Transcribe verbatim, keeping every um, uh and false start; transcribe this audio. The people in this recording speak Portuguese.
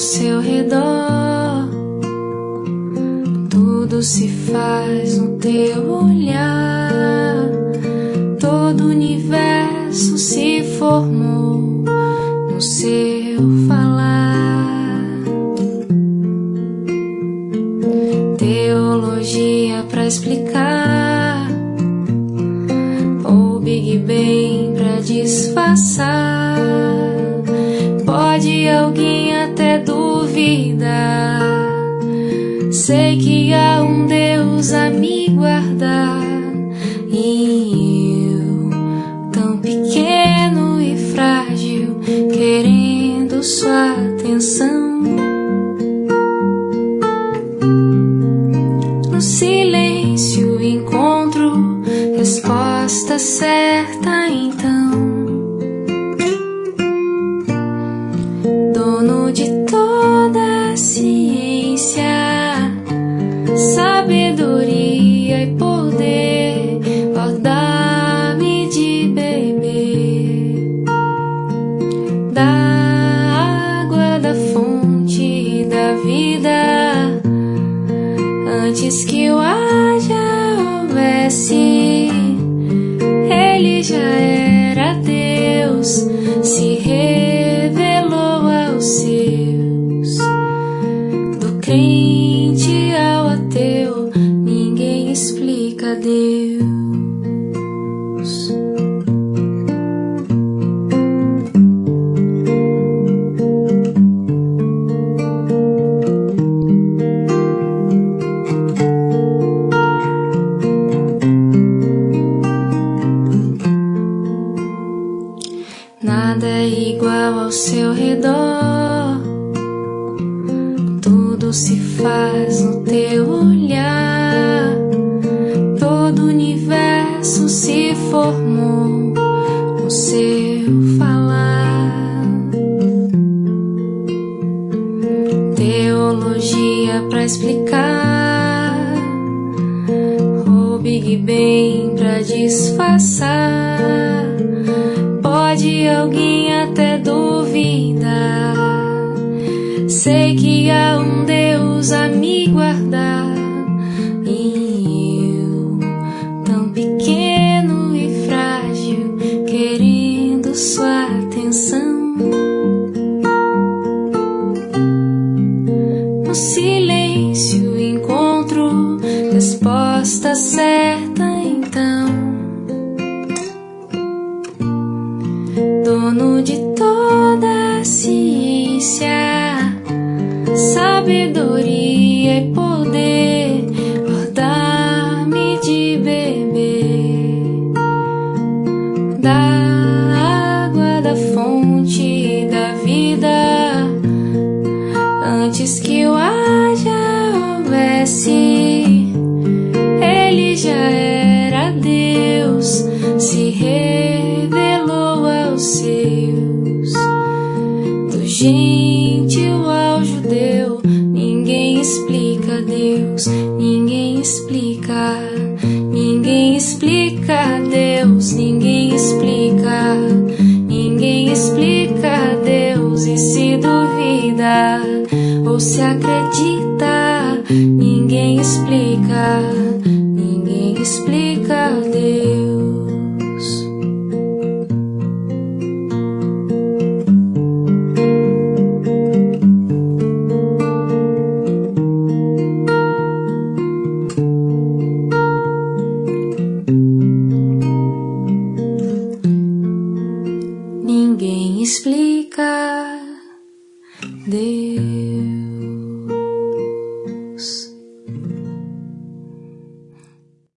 seu redor, tudo se faz no teu olhar, todo o universo se formou no seu falar. Teologia pra explicar, ou Big Bang pra disfarçar. Pode alguém até duvidar, sei que há um Deus a me guardar, e eu, tão pequeno e frágil, querendo sua atenção. No silêncio encontro resposta certa, então. Dono de toda a ciência, sabedoria e poder, ó, dá-me de beber da água da fonte da vida, antes que o haja houvesse, ele já era Deus, se revelou aos seus. Do crente ao ateu, ninguém explica Deus. Nada é igual ao seu redor, tudo se faz no teu olhar, todo o universo se formou no seu falar. Teologia pra explicar, ou Big Bang pra disfarçar. Pode alguém até duvidar, sei que há um Deus a me guardar, e eu, tão pequeno e frágil, querendo sua atenção. No silêncio encontro resposta certa, então. Dono de toda a ciência, sabedoria e poder, ó, dá-me de beber da água da fonte da vida, antes que o haja houvesse, ele já era Deus, se revelou aos seus. Do gentil ao judeu, ninguém explica Deus, ninguém explica, ninguém explica Deus, ninguém explica, ninguém explica Deus. E se duvida ou se acredita, ninguém explica, ninguém explica Deus. Ninguém explica Deus.